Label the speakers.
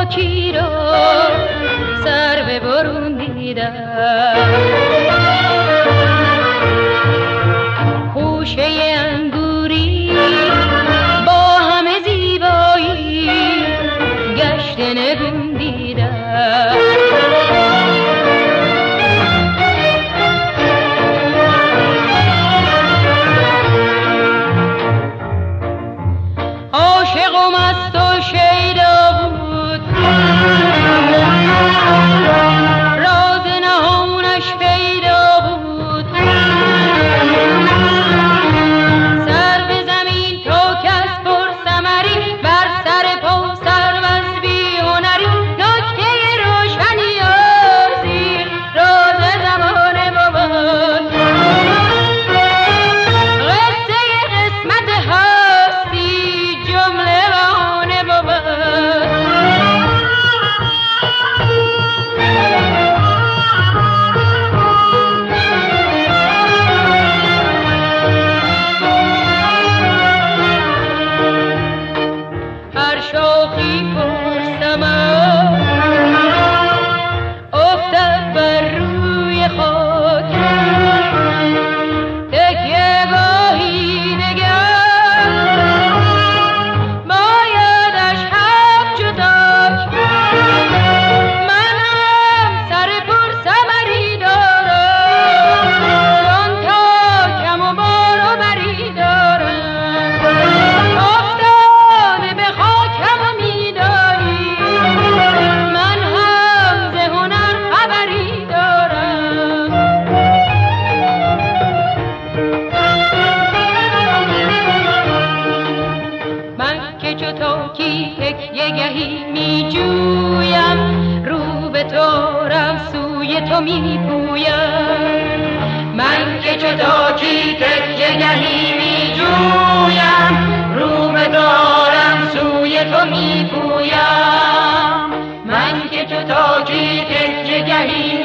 Speaker 1: خاکی رو سر به برون دیدم، خوشه انگوری با همه زیبایی گشت نگون دیدم. عاشق و مست و شیدا بود، راز نهانش پیدا بود، سر به زمین تا کس پر ثمری، بر سر پا سربست بی هنری، نکته روشنی آزی راز زمانه بود، قصه قسمت هستی جمله بهانه بود. هر شاخی پرسمم افتد بر روی خاک، تکیه گاهی نگر بایدش حق جداک. من هم سر پرثمری دارم، جان تا کم و بار و بری دارم، افتاده به خاکم و میدانی من هم ز هنر خبری دارم. من که چو تاکی تکیه گهی می جویم، رو به تو سوی تو می پویم. من که چو تاکی تکیه گهی می جویم، رو به تو سوی تو می پویم. من که چو تاکی تکیه گهی